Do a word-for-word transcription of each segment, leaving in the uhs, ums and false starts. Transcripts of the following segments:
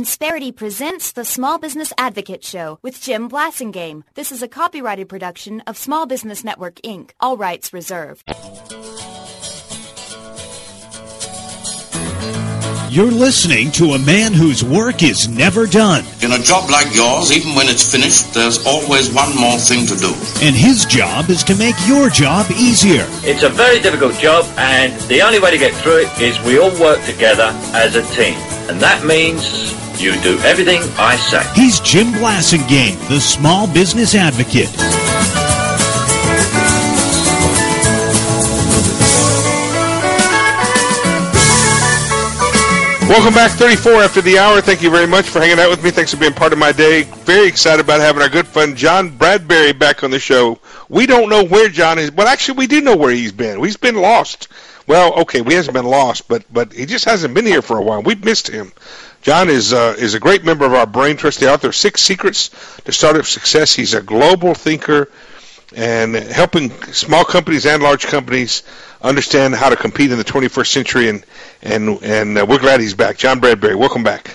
Insperity presents the Small Business Advocate Show with Jim Blasingame. This is a copyrighted production of Small Business Network, Incorporated. All rights reserved. You're listening to a man whose work is never done. In a job like yours, even when it's finished, there's always one more thing to do. And his job is to make your job easier. It's a very difficult job, and the only way to get through it is we all work together as a team. And that means you do everything I say. He's Jim Blasingame, the Small Business Advocate. Welcome back, thirty-four after the hour. Thank you very much for hanging out with me. Thanks for being part of my day. Very excited about having our good friend John Bradbury back on the show. We don't know where John is, but actually we do know where he's been. He's been lost. Well, okay, he hasn't been lost, but but he just hasn't been here for a while. We've missed him. John is uh, is a great member of our Brain Trust, the author of Six Secrets to Startup Success. He's a global thinker and helping small companies and large companies understand how to compete in the twenty-first century, and and and uh, we're glad he's back. John Bradbury, welcome back.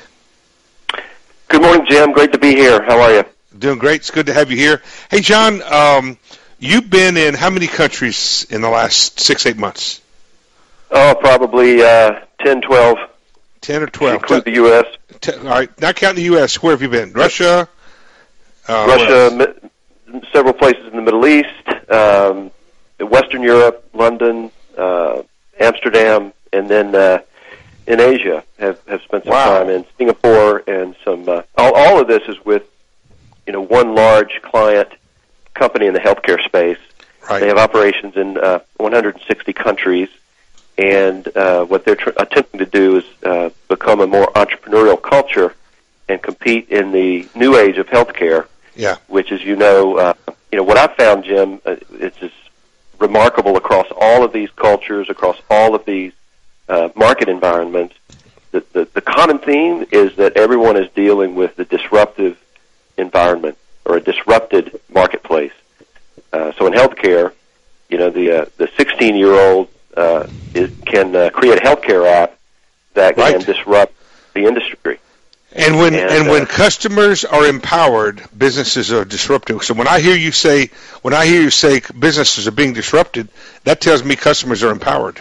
Good morning, Jim. Great to be here. How are you? Doing great. It's good to have you here. Hey, John, um, you've been in how many countries in the last six, eight months? Oh, probably uh, ten, twelve. ten or twelve. Include the U S T- all right, not counting the U S Where have you been? Russia? Uh, Russia, mi- several places in the Middle East, um, Western Europe, London, uh, Amsterdam, and then uh, in Asia have, have spent some wow. time in Singapore, and some. Uh, all, all of this is with, you know, one large client company in the healthcare space. Right. They have operations in uh, one hundred sixty countries, and uh, what they're tr- attempting to do is uh, become a more entrepreneurial culture and compete in the new age of healthcare. Yeah. Which, as you know, uh, you know what I've found, Jim, uh, it's just remarkable across all of these cultures, across all of these uh, market environments. The, the, the common theme is that everyone is dealing with the disruptive environment or a disrupted marketplace. Uh, so in healthcare, you know, the uh, the sixteen-year-old uh, is, can uh, create a healthcare app that can right. disrupt the industry. And when and, and when uh, customers are empowered, businesses are disrupted. So when I hear you say when I hear you say businesses are being disrupted, that tells me customers are empowered.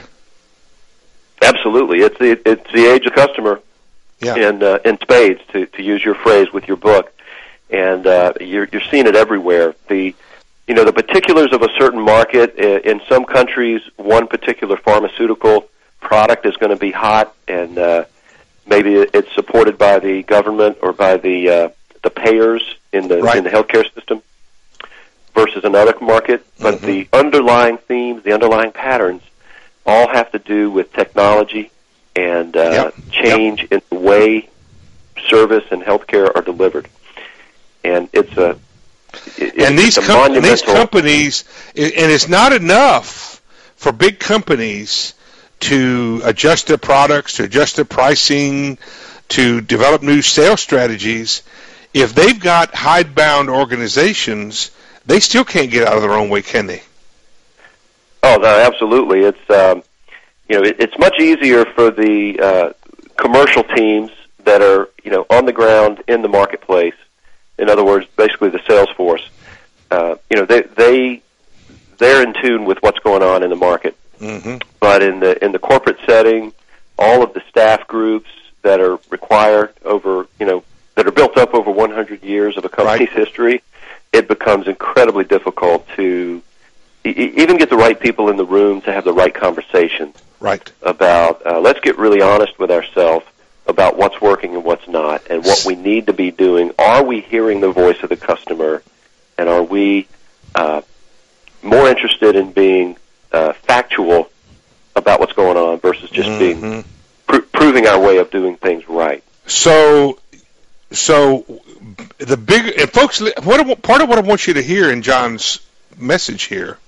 Absolutely, it's the it's the age of customer, yeah. in uh, in spades, to, to use your phrase with your book, and uh, you're you're seeing it everywhere. The you know the particulars of a certain market in some countries, one particular pharmaceutical product is going to be hot, and uh, maybe it's supported by the government or by the uh, the payers in the right. in the healthcare system, versus another market. But mm-hmm. the underlying themes, the underlying patterns, all have to do with technology and uh, yep. change yep. in the way service and healthcare are delivered. And it's a it, and it's these a com- monumental. these companies, and it's not enough for big companies to adjust their products, to adjust their pricing, to develop new sales strategies. If they've got hidebound organizations, they still can't get out of their own way, can they? Oh, no, absolutely. It's um, you know it, it's much easier for the uh, commercial teams that are you know on the ground in the marketplace. In other words, basically the sales force. Uh, you know they they they're in tune with what's going on in the market. Mm-hmm. But in the in the corporate setting, all of the staff groups that are required over you know that are built up over one hundred years of a company's right. history, it becomes incredibly difficult to even get the right people in the room to have the right conversation right. about, uh, let's get really honest with ourselves about what's working and what's not, and what we need to be doing. Are we hearing the voice of the customer, and are we uh, more interested in being uh, factual about what's going on versus just mm-hmm. being pr- proving our way of doing things right? So, so the big and folks, what part of what I want you to hear in John's message here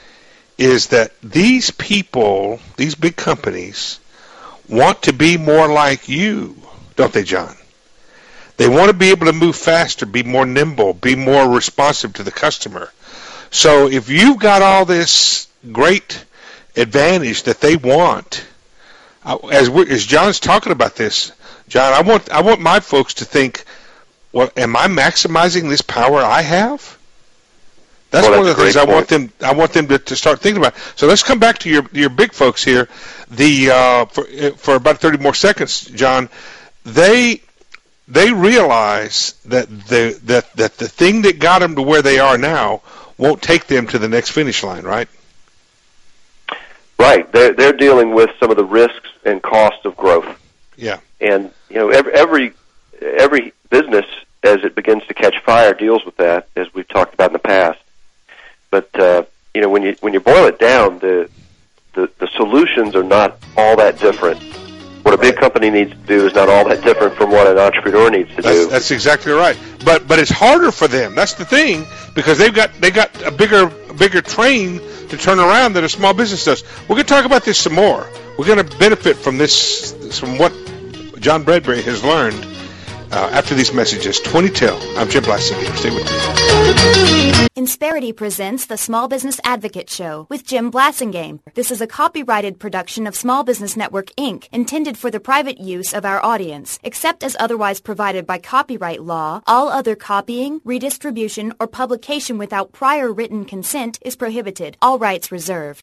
is that these people, these big companies, want to be more like you, don't they, John? They want to be able to move faster, be more nimble, be more responsive to the customer. So if you've got all this great advantage that they want, as, we're, as John's talking about this, John, I want I want my folks to think, well, am I maximizing this power I have? That's well, one of the things point. I want them. I want them to, to start thinking about. So let's come back to your your big folks here. The uh, for for about thirty more seconds, John. They they realize that the that that the thing that got them to where they are now won't take them to the next finish line, right? Right. They're they're dealing with some of the risks and costs of growth. Yeah. And you know, every every every business, as it begins to catch fire, deals with that, as we've talked about in the past. But uh, you know, when you when you boil it down, the, the the solutions are not all that different. What a big company needs to do is not all that different from what an entrepreneur needs to that's, do. That's exactly right. But but it's harder for them. That's the thing, because they've got they got a bigger a bigger train to turn around than a small business does. We're going to talk about this some more. We're going to benefit from this, from what John Bradbury has learned uh, after these messages. twenty till. I'm Jim Blasingame. Stay with me. Insperity presents the Small Business Advocate Show with Jim Blasingame. This is a copyrighted production of Small Business Network, Incorporated, intended for the private use of our audience. Except as otherwise provided by copyright law, all other copying, redistribution, or publication without prior written consent is prohibited. All rights reserved.